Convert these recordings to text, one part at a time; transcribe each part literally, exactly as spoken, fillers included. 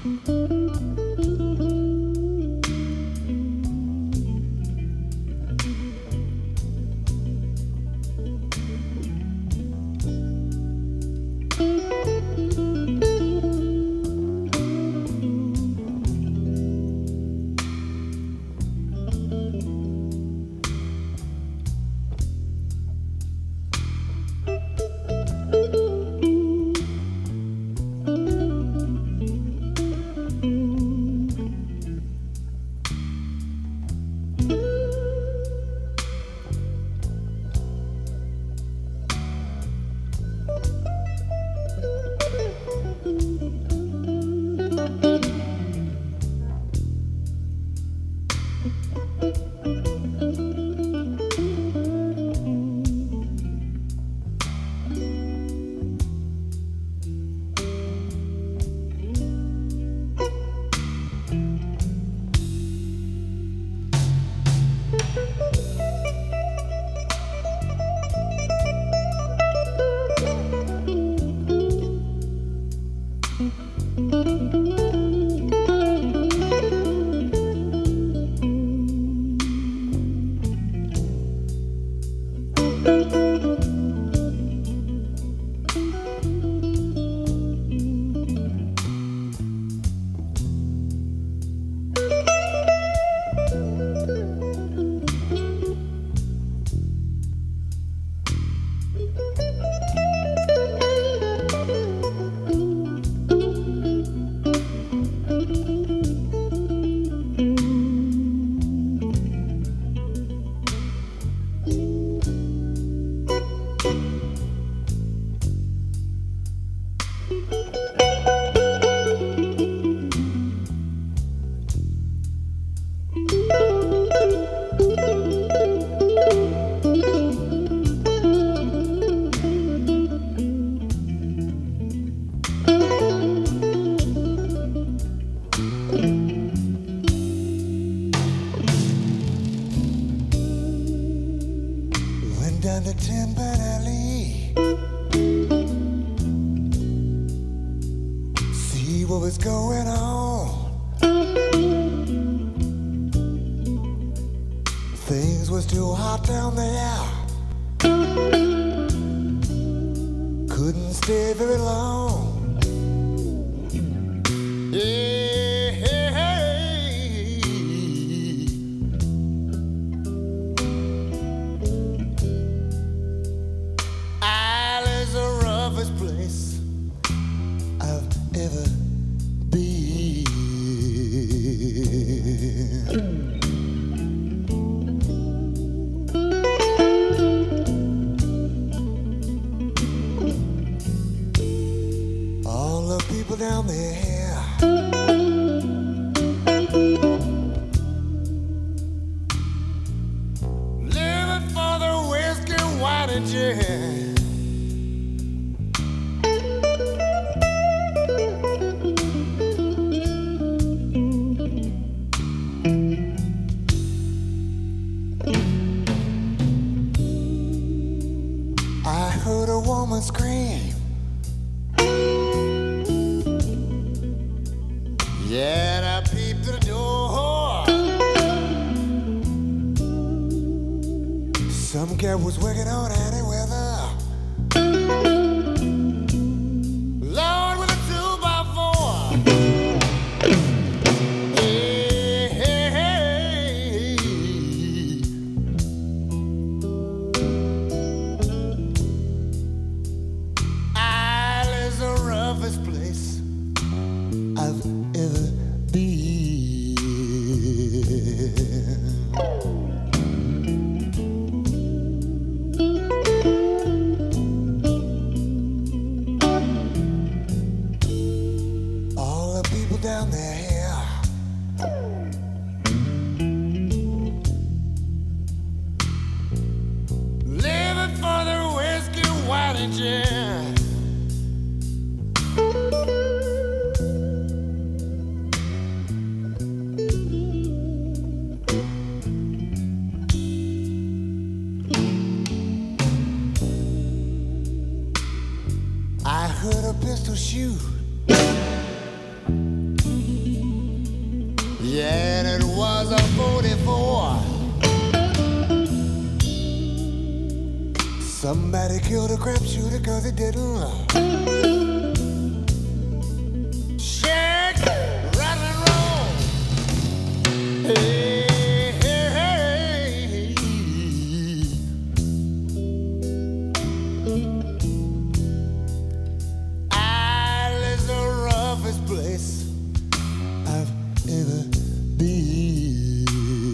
Down the Ten Pine Alley, see what was going on. Things was too hot down there, couldn't stay very long. Yeah, hey, hey. Island's the roughest place I've ever been. All the people down there, living for the whiskey, wine, and gin. I heard a woman scream, yeah, and I peeped through the door. Some guy was working on any weather, Lord, with a two by four. Hey, hey, hey. Island's the roughest place I've ever been. All the people down there, living for their whiskey, wine, and gin. I heard a pistol shoot, Somebody killed a crap shooter cause he didn't love. Shake, rattle and roll. Hey, hey, hey. Isle is the roughest place I've ever been.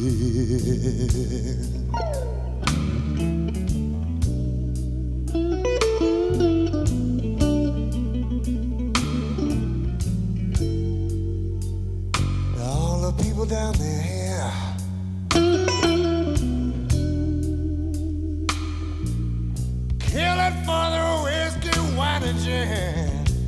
People down there, kill it for the whiskey, wine and gin.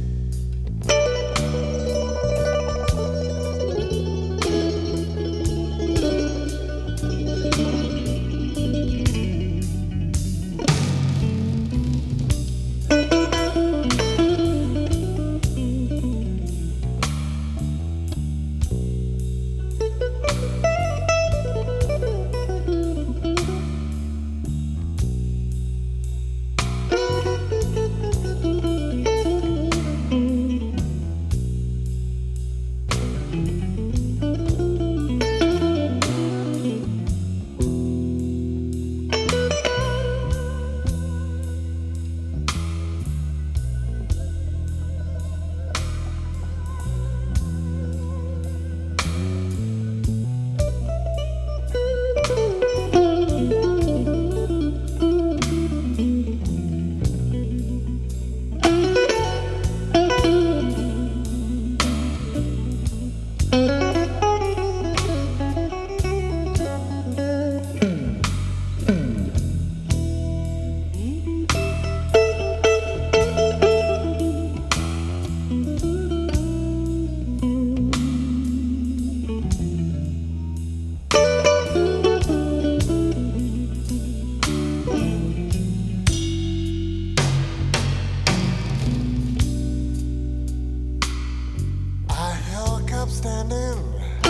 Standing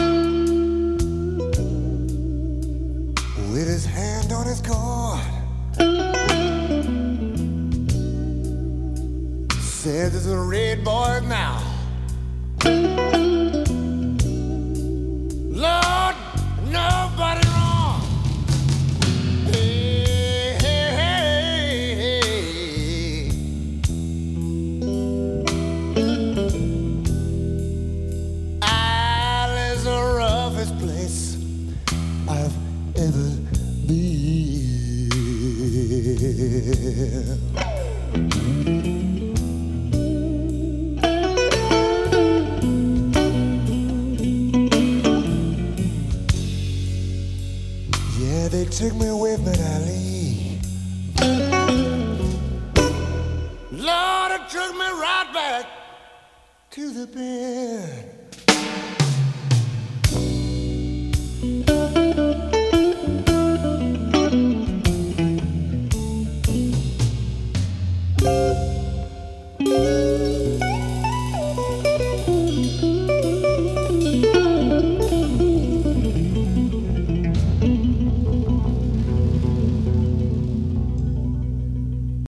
with his hand on his cord, said there's a red boy now. Lord, nobody wrong. Hey, hey, hey, hey. Place I've ever been. Yeah, they took me with me, Ali. Lord, it took me right back to the bed.